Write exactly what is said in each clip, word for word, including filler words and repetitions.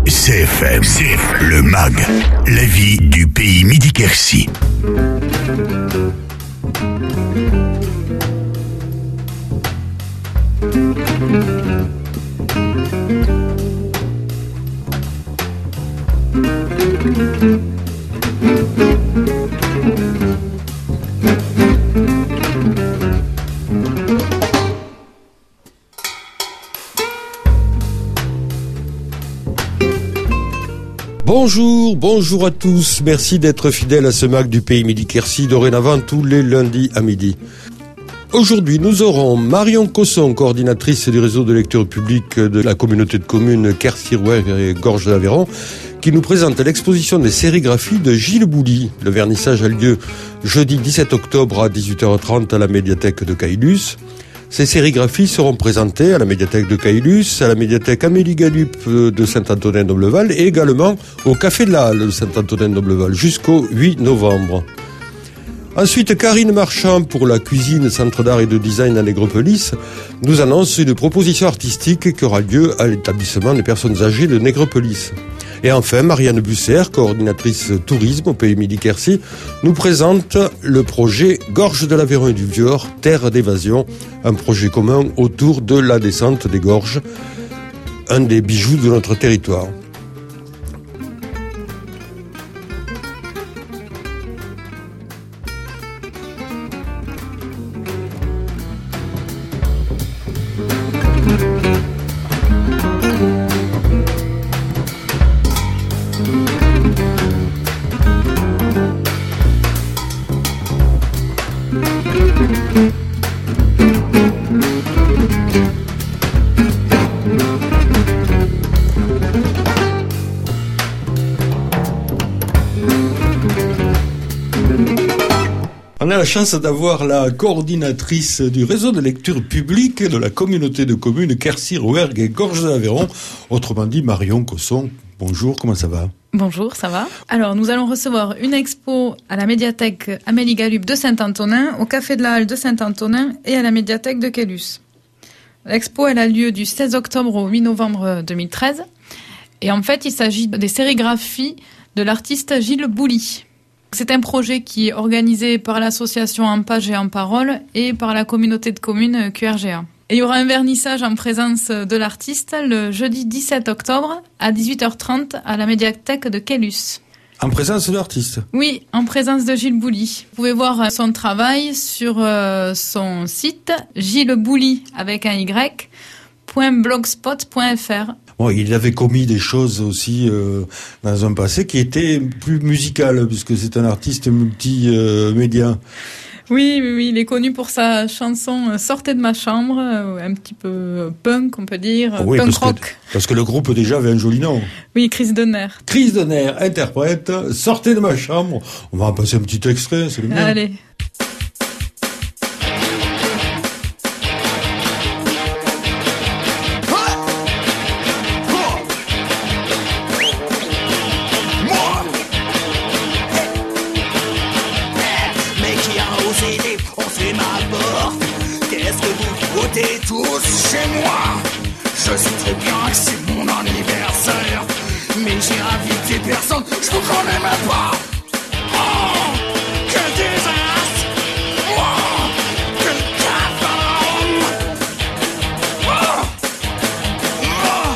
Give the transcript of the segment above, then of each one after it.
C F M, C F M, le M A G, la vie du pays Midi-Quercy. Bonjour, bonjour à tous. Merci d'être fidèles à ce M A G du pays Midi-Quercy, dorénavant tous les lundis à midi. Aujourd'hui, nous aurons Marion Cosson, coordinatrice du réseau de lecture publique de la communauté de communes Quercy-Rouergue et Gorge de l'Aveyron, qui nous présente l'exposition des sérigraphies de Gilles Bouly. Le vernissage a lieu jeudi dix-sept octobre à dix-huit heures trente à la médiathèque de Caylus. Ces sérigraphies seront présentées à la médiathèque de Caylus, à la médiathèque Amélie Galup de Saint-Antonin-d'Obleval et également au Café de la Halle de Saint-Antonin-d'Obleval jusqu'au huit novembre. Ensuite, Karine Marchand pour la cuisine, centre d'art et de design à Nègrepelisse, nous annonce une proposition artistique qui aura lieu à l'établissement des personnes âgées de Nègrepelisse. Et enfin, Marianne Busser, coordinatrice tourisme au pays Midi-Quercy, nous présente le projet Gorge de l'Aveyron et du Vieux-Or, terre d'évasion, un projet commun autour de la descente des gorges, un des bijoux de notre territoire. On a la chance d'avoir la coordinatrice du réseau de lecture publique de la communauté de communes Quercy-Rouergue et Gorge de l'Aveyron, autrement dit Marion Cosson. Bonjour, comment ça va ? Bonjour, ça va ? Alors, nous allons recevoir une expo à la médiathèque Amélie Galup de Saint-Antonin, au Café de la Halle de Saint-Antonin et à la médiathèque de Caylus. L'expo, elle a lieu du seize octobre au huit novembre deux mille treize. Et en fait, il s'agit des sérigraphies de l'artiste Gilles Bouly. C'est un projet qui est organisé par l'association En Page et En Parole et par la communauté de communes Q R G A. Et il y aura un vernissage en présence de l'artiste le jeudi dix-sept octobre à dix-huit heures trente à la médiathèque de Caylus. En présence de l'artiste ? Oui, en présence de Gilles Bouly. Vous pouvez voir son travail sur euh, son site gillesbouly avec un y point blogspot point f r. Bon, il avait commis des choses aussi euh, dans un passé qui étaient plus musicales, puisque c'est un artiste multimédia. Euh, oui, oui, oui, il est connu pour sa chanson « Sortez de ma chambre », un petit peu punk, on peut dire, oui, punk parce rock. Que, parce que le groupe déjà avait un joli nom. Oui, Chris Donner. Chris Donner interprète « Sortez de ma chambre ». On va en passer un petit extrait, c'est le mien. Allez. Tous chez moi, je sais très bien que c'est mon anniversaire, mais j'ai invité personne, je vous connais même pas. Oh, quel désastre! Oh, quel cafard! Oh, oh,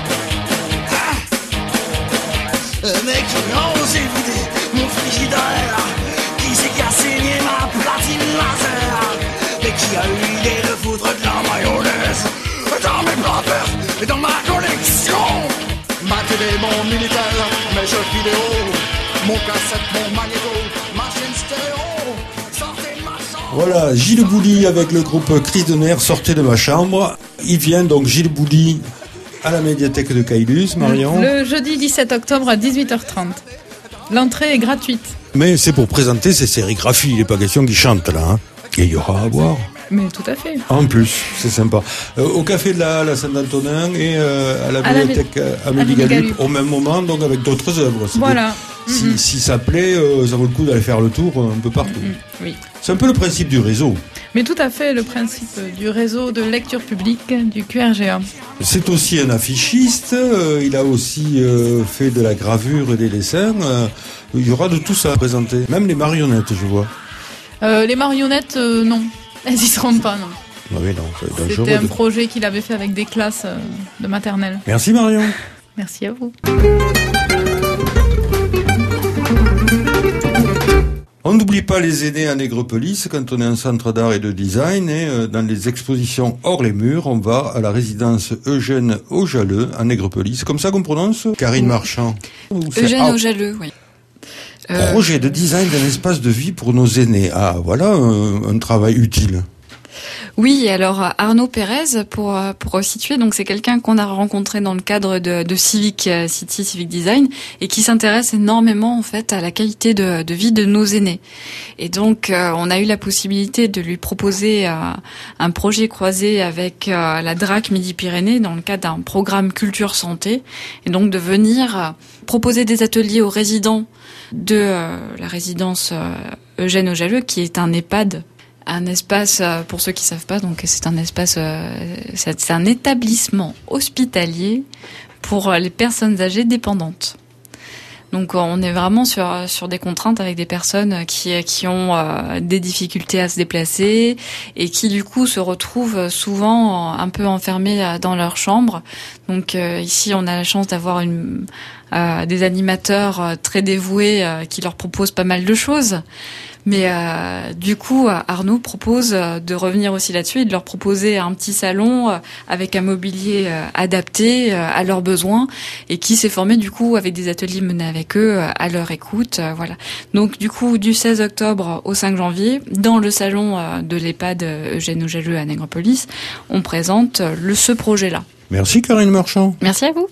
ah. Un mec qui a osé vider mon frigidaire, qui s'est cassé ma platine laser, mais qui a eu l'idée de foutre de la mayonnaise dans mes plats verts et dans ma collection. Ma télé, mon militaire, mes jeux vidéo, mon cassette, mon magnéto, ma chaîne stéréo. Sortez de ma chambre. Voilà, Gilles Bouly avec le groupe Chris Donner, Sortez de ma chambre. Il vient donc Gilles Bouly à la médiathèque de Caylus, Marion. Le jeudi dix-sept octobre à dix-huit heures trente. L'entrée est gratuite. Mais c'est pour présenter ses sérigraphies, il n'est pas question qu'il chante là. Hein. Et il y aura à boire. Mais tout à fait. En plus, c'est sympa. Euh, au Café de la, la Saint-Antonin et euh, à la à bibliothèque la, Amélie Galup, Galup au même moment, donc avec d'autres œuvres. Voilà. Si, mm-hmm. si ça plaît, euh, ça vaut le coup d'aller faire le tour un peu partout. Mm-hmm. Oui. C'est un peu le principe du réseau. Mais tout à fait le principe du réseau de lecture publique du Q R G A. C'est aussi un affichiste, euh, il a aussi euh, fait de la gravure et des dessins. Euh, il y aura de tout ça à présenter, même les marionnettes, je vois. Euh, les marionnettes, euh, non, elles y seront pas, non. Ah oui, non, c'est dangereux. C'était un de... projet qu'il avait fait avec des classes euh, de maternelle. Merci Marion. Merci à vous. On n'oublie pas les aînés à Nègrepelisse quand on est un centre d'art et de design. Et euh, dans les expositions hors les murs, on va à la résidence Eugène Aujaleux à Nègrepelisse. C'est comme ça qu'on prononce, Karine Marchand? Eugène ah, Aujaleux, oui. Projet de design d'un espace de vie pour nos aînés. Ah, voilà un, un travail utile. Oui, alors Arnaud Pérez, pour pour situer, donc c'est quelqu'un qu'on a rencontré dans le cadre de, de Civic City, Civic Design, et qui s'intéresse énormément en fait à la qualité de, de vie de nos aînés. Et donc euh, on a eu la possibilité de lui proposer euh, un projet croisé avec euh, la D R A C Midi-Pyrénées dans le cadre d'un programme Culture Santé, et donc de venir euh, proposer des ateliers aux résidents de euh, la résidence euh, Eugène Aujaleux, qui est un EHPAD. Un espace, pour ceux qui savent pas, donc c'est un espace, c'est un établissement hospitalier pour les personnes âgées dépendantes. Donc on est vraiment sur sur des contraintes avec des personnes qui qui ont euh, des difficultés à se déplacer et qui du coup se retrouvent souvent un peu enfermées dans leur chambre. Donc euh, ici on a la chance d'avoir une euh, des animateurs très dévoués euh, qui leur proposent pas mal de choses. Mais euh, du coup, Arnaud propose de revenir aussi là-dessus et de leur proposer un petit salon avec un mobilier adapté à leurs besoins et qui s'est formé du coup avec des ateliers menés avec eux à leur écoute. Voilà. Donc du coup, du seize octobre au cinq janvier, dans le salon de l'EHPAD Eugène Aujaleux à Nègrepelisse, on présente le, ce projet-là. Merci Karine Marchand. Merci à vous.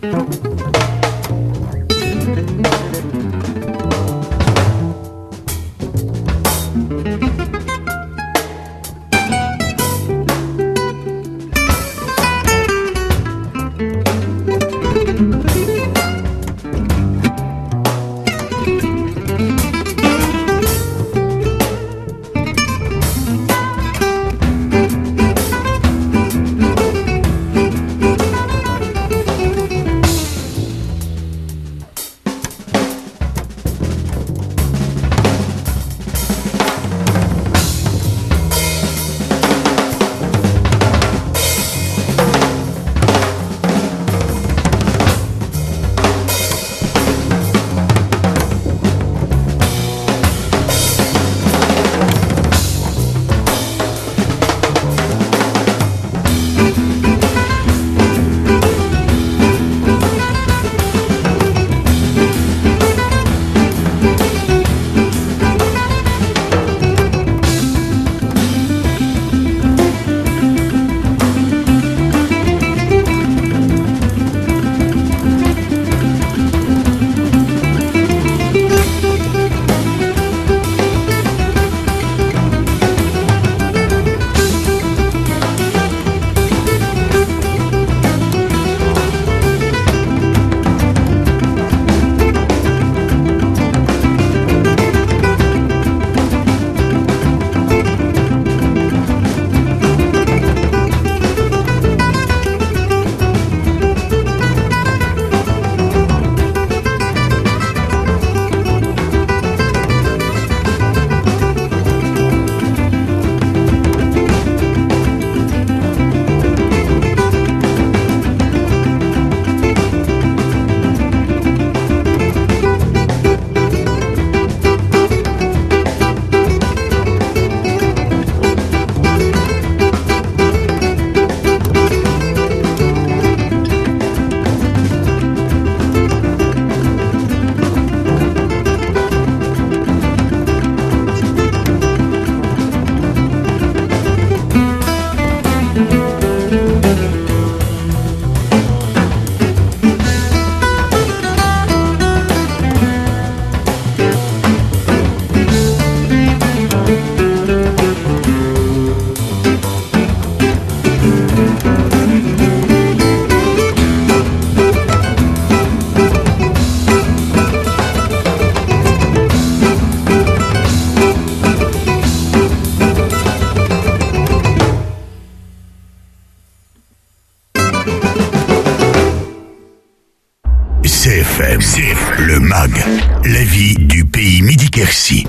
C F M, C F M, le M A G, la vie du pays Midi-Quercy.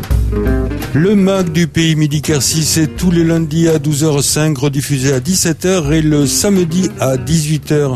Le M A G du pays Midi-Quercy, c'est tous les lundis à douze heures cinq, rediffusé à dix-sept heures et le samedi à dix-huit heures.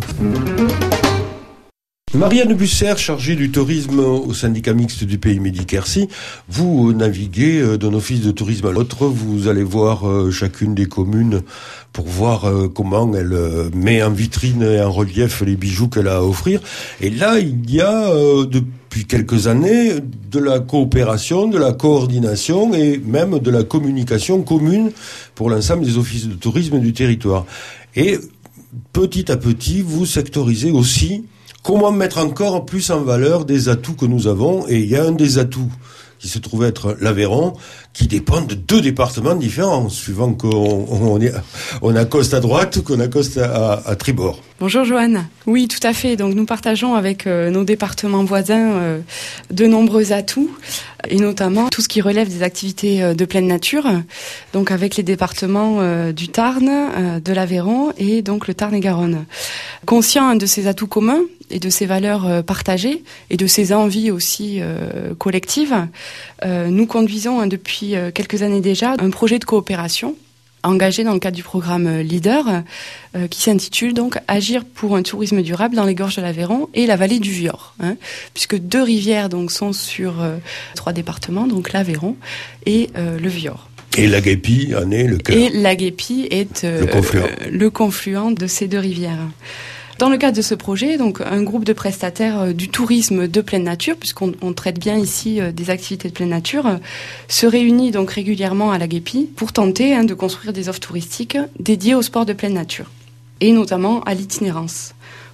Marianne Busser, chargée du tourisme au syndicat mixte du pays Midi-Quercy, vous naviguez d'un office de tourisme à l'autre, vous allez voir chacune des communes pour voir comment elle met en vitrine et en relief les bijoux qu'elle a à offrir. Et là, il y a depuis quelques années de la coopération, de la coordination et même de la communication commune pour l'ensemble des offices de tourisme du territoire. Et petit à petit, vous sectorisez aussi comment mettre encore plus en valeur des atouts que nous avons. Et il y a un des atouts qui se trouve être l'Aveyron, qui dépend de deux départements différents, suivant qu'on on, est, on accoste à droite ou qu'on accoste à, à tribord. Bonjour Joanne. Oui, tout à fait. Donc nous partageons avec euh, nos départements voisins euh, de nombreux atouts, et notamment tout ce qui relève des activités euh, de pleine nature, donc avec les départements euh, du Tarn, euh, de l'Aveyron et donc le Tarn-et-Garonne. Conscient hein, de ces atouts communs et de ces valeurs euh, partagées et de ces envies aussi euh, collectives, euh, nous conduisons hein, depuis euh, quelques années déjà un projet de coopération engagé dans le cadre du programme Leader, euh, qui s'intitule donc « Agir pour un tourisme durable dans les gorges de l'Aveyron et la vallée du Vior hein, », puisque deux rivières donc sont sur euh, trois départements, donc l'Aveyron et euh, le Vior. Et la Guépie en est le cœur. Et la Guépie est euh, le confluent. Euh, le confluent de ces deux rivières. Dans le cadre de ce projet, donc un groupe de prestataires euh, du tourisme de pleine nature, puisqu'on on traite bien ici euh, des activités de pleine nature, euh, se réunit donc régulièrement à la Guépie pour tenter hein, de construire des offres touristiques dédiées au sport de pleine nature, et notamment à l'itinérance,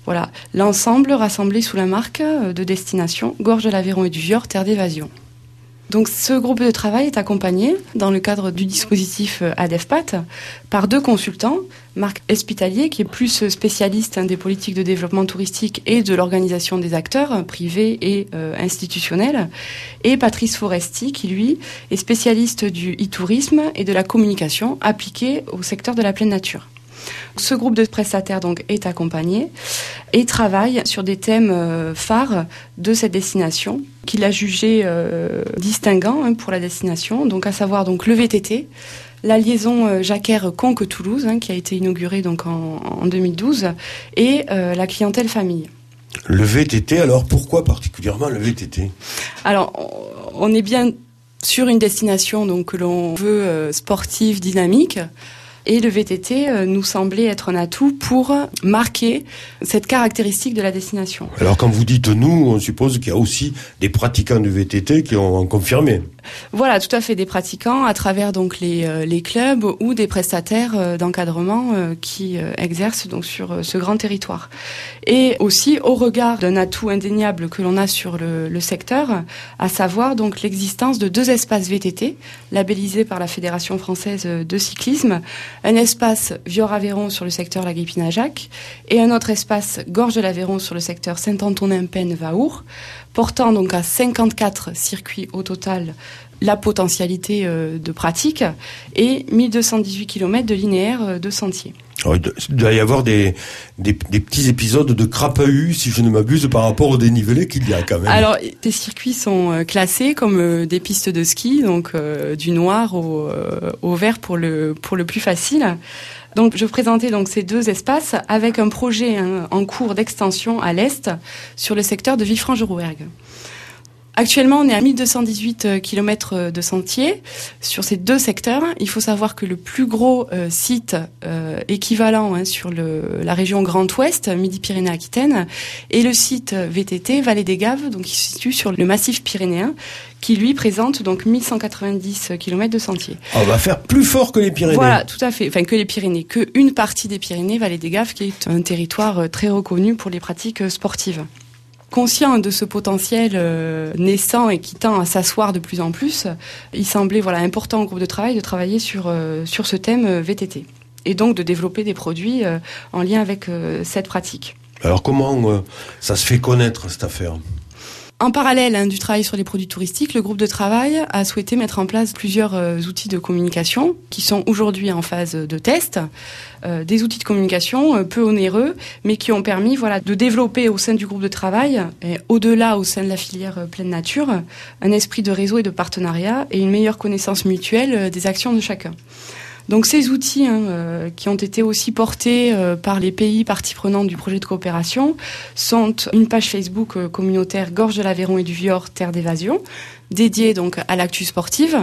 Voilà, l'ensemble rassemblé sous la marque de destination Gorge de l'Aveyron et du Vior, terre d'évasion. Donc ce groupe de travail est accompagné, dans le cadre du dispositif ADEFPAT, par deux consultants, Marc Espitalier, qui est plus spécialiste hein, des politiques de développement touristique et de l'organisation des acteurs privés et euh, institutionnels, et Patrice Foresti, qui lui est spécialiste du e-tourisme et de la communication appliquée au secteur de la pleine nature. Ce groupe de prestataires donc est accompagné et travaille sur des thèmes euh, phares de cette destination qu'il a jugé euh, distinguants hein, pour la destination, donc à savoir donc le V T T, la liaison euh, Jacquère-Conques-Toulouse hein, qui a été inaugurée donc en, en deux mille douze et euh, la clientèle famille. Le V T T, alors pourquoi particulièrement le V T T ? Alors on est bien sur une destination donc que l'on veut euh, sportive, dynamique. Et le V T T euh, nous semblait être un atout pour marquer cette caractéristique de la destination. Alors quand vous dites nous, on suppose qu'il y a aussi des pratiquants du V T T qui ont confirmé. Voilà, tout à fait, des pratiquants à travers donc les euh, les clubs ou des prestataires euh, d'encadrement euh, qui euh, exercent donc sur euh, ce grand territoire. Et aussi au regard d'un atout indéniable que l'on a sur le, le secteur, à savoir donc l'existence de deux espaces V T T labellisés par la Fédération française de cyclisme. Un espace Vior-Aveyron sur le secteur Lagui-Pinajac et un autre espace Gorge de l'Aveyron sur le secteur Saint-Antonin-Peine-Vaour, portant donc à cinquante-quatre circuits au total la potentialité euh, de pratique et mille deux cent dix-huit kilomètres de linéaire euh, de sentiers. Alors, il doit y avoir des, des, des petits épisodes de crapahus, si je ne m'abuse, par rapport au dénivelé qu'il y a quand même. Alors, les circuits sont euh, classés comme euh, des pistes de ski, donc euh, du noir au, euh, au vert pour le, pour le plus facile. Donc, je présentais donc ces deux espaces avec un projet hein, en cours d'extension à l'est sur le secteur de Villefranche-de-Rouergue. Actuellement, on est à mille deux cent dix-huit kilomètres de sentiers sur ces deux secteurs. Il faut savoir que le plus gros euh, site euh, équivalent hein, sur le, la région Grand Ouest, Midi-Pyrénées-Aquitaine, est le site V T T Vallée des Gaves, donc qui se situe sur le massif pyrénéen, qui lui présente donc mille cent quatre-vingt-dix kilomètres de sentiers. On va faire plus fort que les Pyrénées. Voilà, tout à fait. Enfin, que les Pyrénées, que une partie des Pyrénées, Vallée des Gaves, qui est un territoire très reconnu pour les pratiques sportives. Conscient de ce potentiel euh, naissant et qui tend à s'asseoir de plus en plus, il semblait voilà important au groupe de travail de travailler sur euh, sur ce thème euh, V T T et donc de développer des produits euh, en lien avec euh, cette pratique. Alors comment euh, ça se fait connaître cette affaire ? En parallèle hein, du travail sur les produits touristiques, le groupe de travail a souhaité mettre en place plusieurs euh, outils de communication qui sont aujourd'hui en phase de test. Euh, des outils de communication euh, peu onéreux, mais qui ont permis voilà, de développer au sein du groupe de travail, et au-delà au sein de la filière euh, pleine nature, un esprit de réseau et de partenariat et une meilleure connaissance mutuelle euh, des actions de chacun. Donc ces outils hein, euh, qui ont été aussi portés euh, par les pays parties prenantes du projet de coopération sont une page Facebook euh, communautaire Gorge de l'Aveyron et du Vior, terre d'évasion, dédiée donc à l'actu sportive,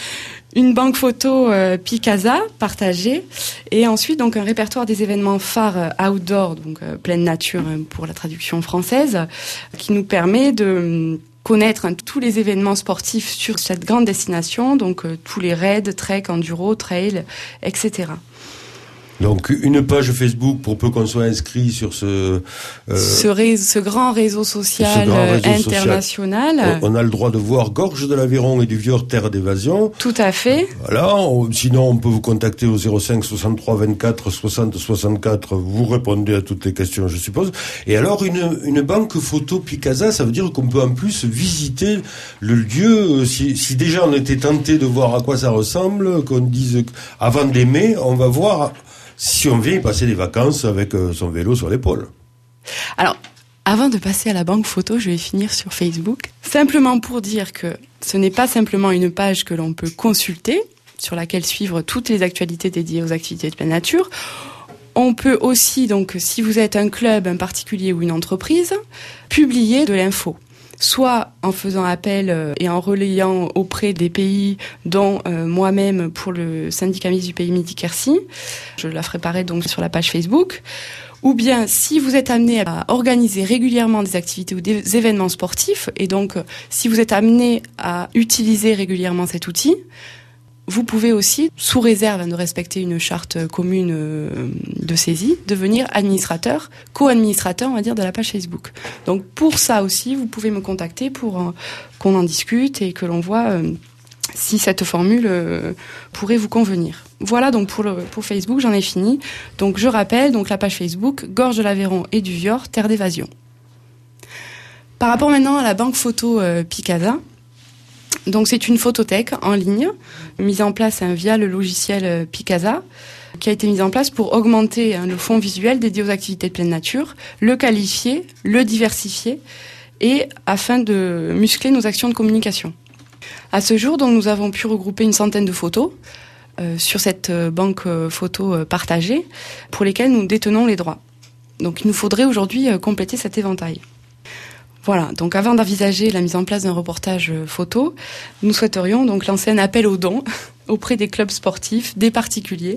une banque photo euh, Picasa partagée et ensuite donc un répertoire des événements phares euh, outdoor, donc euh, pleine nature hein, pour la traduction française, qui nous permet de connaître hein, tous les événements sportifs sur cette grande destination, donc euh, tous les raids, trek, enduro, trail, et cetera. Donc une page Facebook pour peu qu'on soit inscrit sur ce euh, ce, ré- ce grand réseau social ce grand réseau international. Social. On a le droit de voir Gorge de l'Aveyron et du Vior, terre d'évasion. Tout à fait. Voilà. On, sinon, on peut vous contacter au zéro cinq soixante-trois vingt-quatre soixante soixante-quatre. Vous répondez à toutes les questions, je suppose. Et alors, une, une banque photo Picasa, ça veut dire qu'on peut en plus visiter le lieu. Si, si déjà on était tenté de voir à quoi ça ressemble, qu'on dise avant d'aimer, on va voir si on vient y passer des vacances avec son vélo sur l'épaule. Alors, avant de passer à la banque photo, je vais finir sur Facebook. Simplement pour dire que ce n'est pas simplement une page que l'on peut consulter, sur laquelle suivre toutes les actualités dédiées aux activités de pleine nature. On peut aussi, donc, si vous êtes un club, un particulier ou une entreprise, publier de l'info. Soit en faisant appel et en relayant auprès des pays, dont euh, moi-même pour le syndicat mixte du pays Midi-Quercy. Je la ferai paraître donc sur la page Facebook. Ou bien, si vous êtes amené à organiser régulièrement des activités ou des événements sportifs, et donc si vous êtes amené à utiliser régulièrement cet outil, Vous pouvez aussi, sous réserve de respecter une charte commune de saisie, devenir administrateur, co-administrateur, on va dire, de la page Facebook. Donc pour ça aussi, vous pouvez me contacter pour euh, qu'on en discute et que l'on voit euh, si cette formule euh, pourrait vous convenir. Voilà donc pour, le, pour Facebook, j'en ai fini. Donc je rappelle, donc la page Facebook, Gorge de l'Aveyron et du Vior, Terre d'évasion. Par rapport maintenant à la banque photo euh, Picasa, donc c'est une photothèque en ligne, mise en place hein, via le logiciel Picasa, qui a été mise en place pour augmenter hein, le fond visuel dédié aux activités de pleine nature, le qualifier, le diversifier, et afin de muscler nos actions de communication. À ce jour, donc, nous avons pu regrouper une centaine de photos euh, sur cette euh, banque euh, photo euh, partagée, pour lesquelles nous détenons les droits. Donc il nous faudrait aujourd'hui euh, compléter cet éventail. Voilà, donc avant d'envisager la mise en place d'un reportage photo, nous souhaiterions donc lancer un appel aux dons auprès des clubs sportifs, des particuliers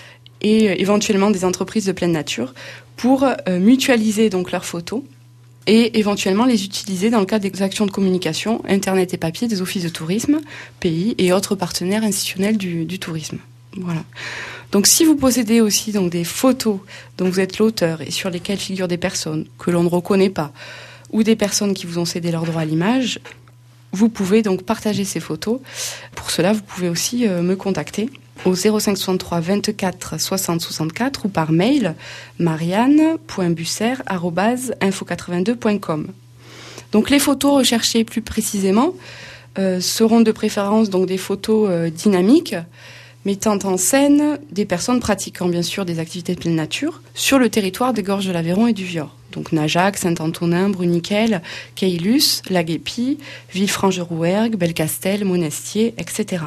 et éventuellement des entreprises de pleine nature pour euh, mutualiser donc leurs photos et éventuellement les utiliser dans le cadre des actions de communication, internet et papier des offices de tourisme, pays et autres partenaires institutionnels du, du tourisme. Voilà. Donc si vous possédez aussi donc des photos dont vous êtes l'auteur et sur lesquelles figurent des personnes que l'on ne reconnaît pas, ou des personnes qui vous ont cédé leur droit à l'image, vous pouvez donc partager ces photos. Pour cela, vous pouvez aussi euh, me contacter au zéro cinq soixante-trois vingt-quatre soixante soixante-quatre ou par mail marianne point busser arobase info quatre-vingt-deux point com. Donc les photos recherchées plus précisément euh, seront de préférence donc des photos euh, dynamiques mettant en scène des personnes pratiquant bien sûr des activités de pleine nature sur le territoire des Gorges de l'Aveyron et du Vior. Donc Najac, Saint-Antonin, Bruniquel, Caylus, La Guépie, Villefranche-de-Rouergue, Belcastel, Monestier, et cetera.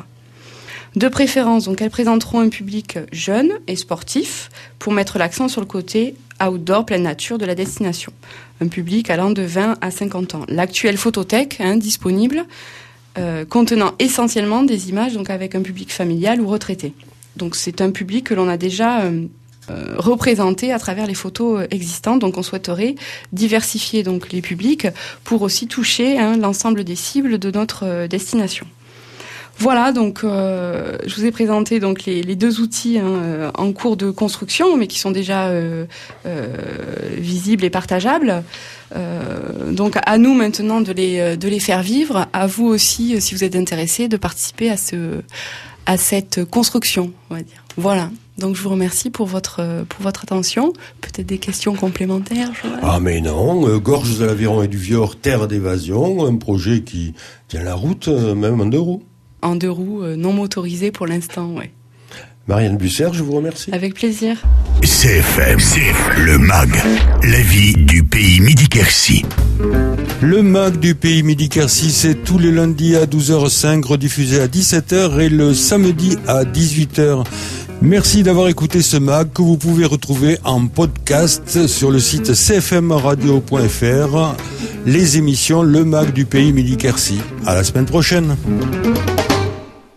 De préférence, donc elles présenteront un public jeune et sportif pour mettre l'accent sur le côté outdoor pleine nature de la destination. Un public allant de vingt à cinquante ans. L'actuelle photothèque hein, disponible Euh, contenant essentiellement des images donc avec un public familial ou retraité. Donc c'est un public que l'on a déjà euh, euh, représenté à travers les photos existantes. Donc on souhaiterait diversifier donc les publics pour aussi toucher hein, l'ensemble des cibles de notre euh, destination. Voilà, donc euh, je vous ai présenté donc les, les deux outils hein, euh, en cours de construction, mais qui sont déjà euh, euh, visibles et partageables. Euh, donc à nous maintenant de les de les faire vivre. À vous aussi, si vous êtes intéressés, de participer à ce à cette construction, on va dire. Voilà. Donc je vous remercie pour votre pour votre attention. Peut-être des questions complémentaires, Joël ? Ah mais non, euh, Gorges de l'Aveyron et du Vior, Terre d'évasion, un projet qui tient la route, euh, même en deux roues. En deux roues, euh, non motorisé pour l'instant, ouais. Marianne Busser, je vous remercie. Avec plaisir. C F M, C F M, le M A G, la vie du pays Midi-Quercy. Le M A G du pays Midi-Quercy, c'est tous les lundis à douze heures cinq, rediffusé à dix-sept heures et le samedi à dix-huit heures. Merci d'avoir écouté ce M A G que vous pouvez retrouver en podcast sur le site c f m radio point f r. Les émissions Le M A G du pays Midi-Quercy. À la semaine prochaine.